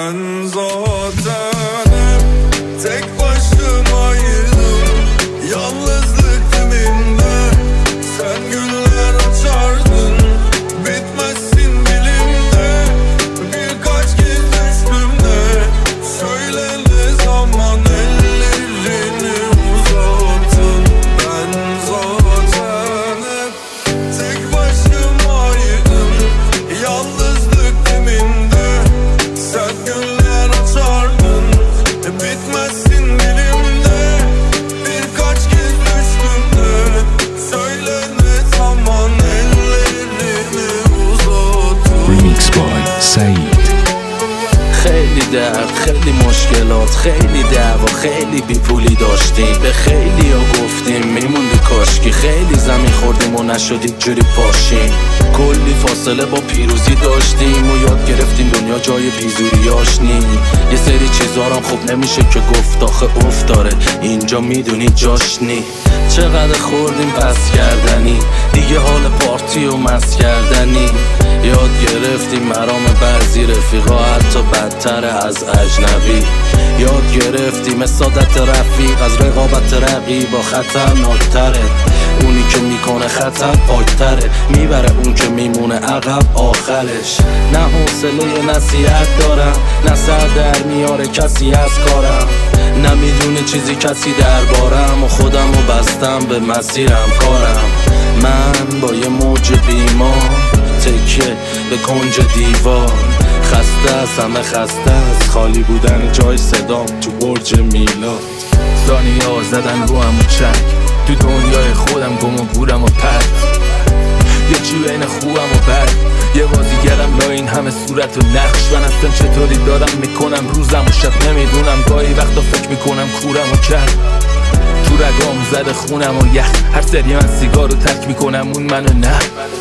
Ben zaten hep tek başımaydım. Yalnızlık diminde sen güller açardın. Bitmezsin dilimde, birkaç kez düştüm de. Söyle ne zaman ellerini uzattın. Ben zaten hep tek başımaydım. Yalnızlık diminde sen güller açardın. Bitmezsin dilimde, birkaç kez düştüm de. Söyle ne zaman ellerini uzattın. Remix by Said. خیلی درد، خیلی مشکلات، خیلی دعوا، خیلی بیپولی داشتیم. به خیلی ها گفتیم میموندی کاشکی. خیلی زمین خوردیم و نشدید جوری پاشیم. کلی فاصله با پیروزی داشتیم و یاد گرفتیم دنیا جای بیزوریاش نیم. یه سری چیزا هم خوب نمیشه که گفت آخه افتاره اینجا میدونی جاش نی. چقدر خوردیم پس کردنی، دیگه حال پارتی و مس کردنی. یاد گرفتیم مرام بعضی رفیقا حتی بدتر از اجنبی. یاد گرفتیم اسادت رفیق از رقابت رقیبا خطرناکتره. اونی که میکنه خطر پاکتره، میبره اون که میمونه عقب آخرش. نه حوصله نصیحت دارم، نه سر در میاره کسی از کارم. نمیدونه چیزی کسی دربارم و خودم رو بستم به مسیرم کارم. من با یه موج بیمار تکیه به کنج دیوار. خسته است همه خسته است، خالی بودن جای صدام تو برج میلاد. ثانیه‌ها زدن رو هم و چک، تو دنیای خودم گم و گورم و پرت. یه چی بین خوبم و بد، یه بازیگرم لا این همه صورت و نقش. من اصلا چطوری دارم میکنم روزم و شب نمیدونم. گاهی وقتا فکر میکنم کورم و کرد. تو رگام زده خونم و یخ، هر سری من سیگار رو ترک میکنم اون منو نه.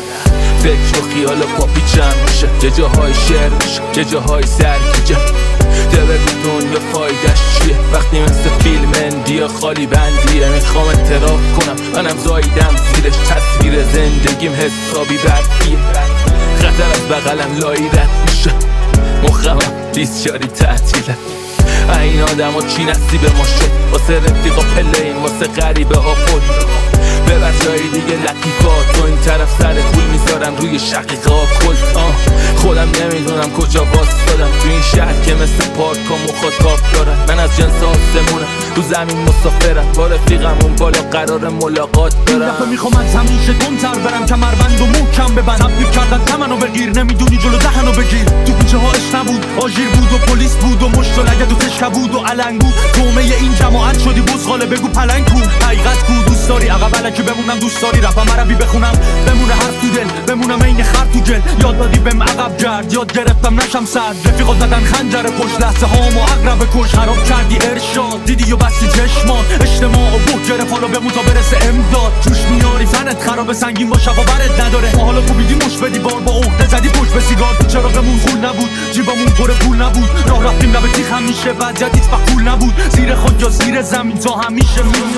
فکر و خیال پاپیچم میشه، یه جاهای شعر میشه، یه جاهای سرگیجه. بگو دنیا فایدش چیه وقتی مثل فیلم اندیا خالی بندیه. میخوام اعتراف کنم منم زاییدم زیرش، تصویر زندگیم حسابی برفیه. خطر از بغلم لایی رد میشه، مخمم بیسیاری تعطیله. این آدم ها چی نصیب ما شد، واسه رفیقا پلین واسه غریبه ها پل. ببر جای دیگه لطیفات و این طرف سر پول میذارم روی شقیقا کل. خودم نمیدونم کجا واسدادم تو این شهر که مثل پارک و مخاطاب دارن. من از جنس آسمونم رو زمین مسافرم، با رفیقمون بالا قرار ملاقات دارم. این دفعه میخوام از همیشه دمتر برم، کمربند و محکم ببند. تبدیل کردن تمنو بگیر، نمیدونی جلو دهنو بگیر. تو کوچه ها عشق نبود، آژیر بود و پلیس بود و مشت و لگد و تشکه بود و علنگ بود. تومه این جماعت شدی بزغاله، بگو پلنگ کو. حقیقت کو دوست داری عقب الکی بمونم، دوست داری رفم عربی بخونم بمونه حرف تو دل، بمونم عین خر تو گل. یاد دادی بهم عقب گرد، یاد گرفتم نشم سرد. رفیقا زدن خنجر پشت، لحظه هامو عقرب کش. خراب کردی ارشاد، دیدی و بستی چشمان. اجتماع و بوک گرفت حالا بمون تا برسه امداد. جوش میاری فنت خراب سنگین با شفا برد نداره. ما حالا کوبیدی مش بدی بار با عقده زدی پشت به سیگار. تو چراغمون خول نبود، جیبمون پر پول نبود. راه رفتیم لب تیغ همیشه، وضعیت هیچ وقت کول نبود. زیر خود یا زیر زمین تا همیشه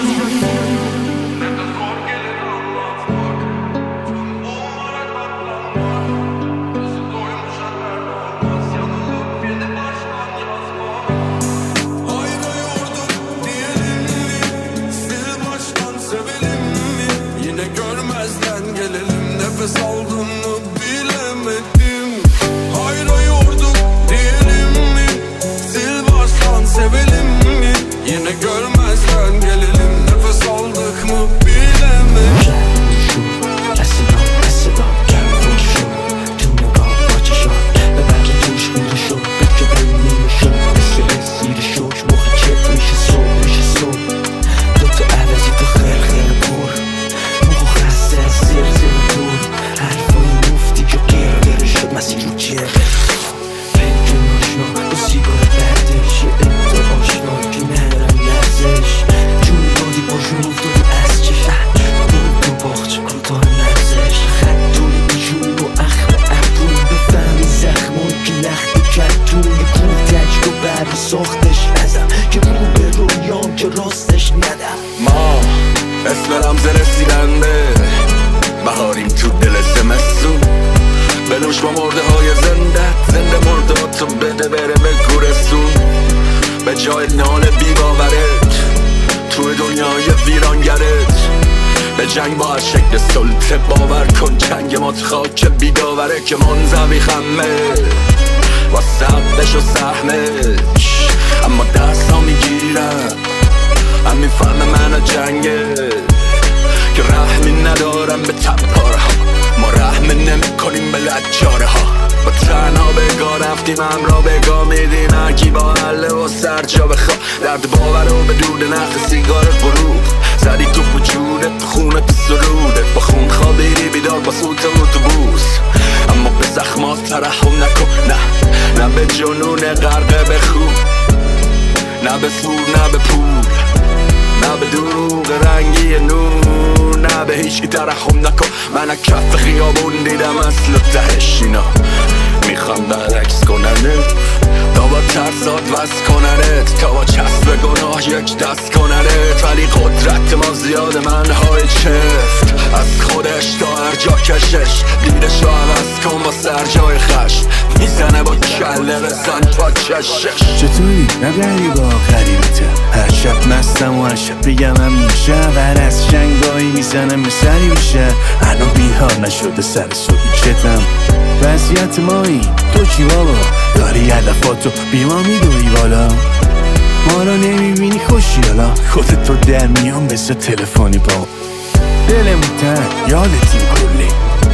nefes aldım mı bilemedim. Hayra yorduk diyelim mi? Sil baştan sevelim mi? Yine görmezden gelelim. Nefes aldık mı bilemedim. ساختش ازم که رو به رویام که راستش ندم. ما اسم رمز رسیدنده بهاریم تو دل زمستون. بنوش با مرده های زنده مرده تو بده بره به گوره. جای نال بی‌باورت توی دنیای ویرانگرت به جنگ با هر شکل سلطه باور کن جنگ ما خاک بیداوره که منزوی خمه و سبش و سهمش اما دستا میگیرم همین فهم من و جنگه که رحمی ندارم به تباره ها ما رحم نمی کنیم به لجاره ها با تنها بگاه رفتیم همراه بگاه میدیم هرکی با حله و سر جا بخواه درد باور و بدون نخ سیگار غروب زدی تو وجودت تو خونت سرودت با خون خوابیدی بیدار با سوت اتوبوس اما به زخمات ترحم نکن نه به جنون غرقه به خون نه به سور نه به پول نه به دروغ رنگی نور نه به هیچی ترحم نکن من از کف خیابون دیدم اصل و تهش اینا میخوام برعکس کننت تا با ترسات وز کننت تا با چسب گناه یک دست کننت ولی قدرت ما زیاده منهای چفت از خودش تا هر جا کشش دیدشو عوض کن با سر جای خشم میزنه با کله رسن تا چشش چطوری؟ نه غریبا غریبته هر شب مستم و هر شب بگم همیشه هر از شنگایی میزنم به سری میشه هنو بیدار نشده سر سویچتم وضعیت مایی تو چی بابا داری هدفاتو بیما میدوی بالا ما رو نمیبینی خوشی حالا خودت رو در میان مثل تلفنی با دلمون تن یادتیم کلی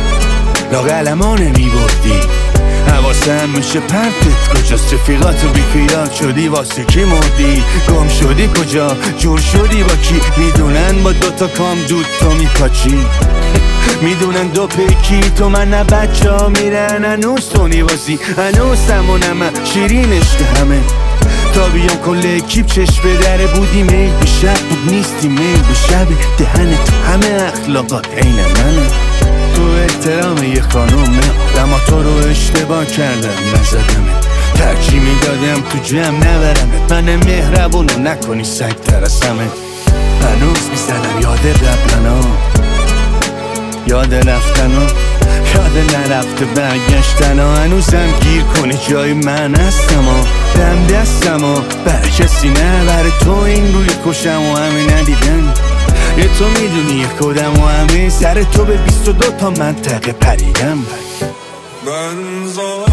لاغلما نمیبردی حواسم میشه پرتت کجاست رفیقاتو بیخیال شدی واسه کی مردی گم شدی کجا جور شدی با کی میدونن با دوتا کام دود تو میپاچی میدونن دو پیکی تو من نه بچه ها میرن هنوز تو نیوازی هنوز همونم شیرینش که همه تا بیام کل اکیب چشم به دره بودی میل به شب بود نیستی میل به شب دهن تو همه اخلاقات عین منه تو احترام یه خانومه اما تو رو اشتباه کردم نزدمت ترجیح میدادم تو جمع نبرمت من مهربونو نکنی سگ تر از همه هنوز میزنم یاد قبلنا یاد رفتنو یاد نرفته برگشتنو هنوزم گیر کنی جای من هستم و دم دستم و برای کسی نه برای تو این روی کشم و همه ندیدن یه تو میدونی یه کدم و همه سر تو به 22 تا منطقه پریدم من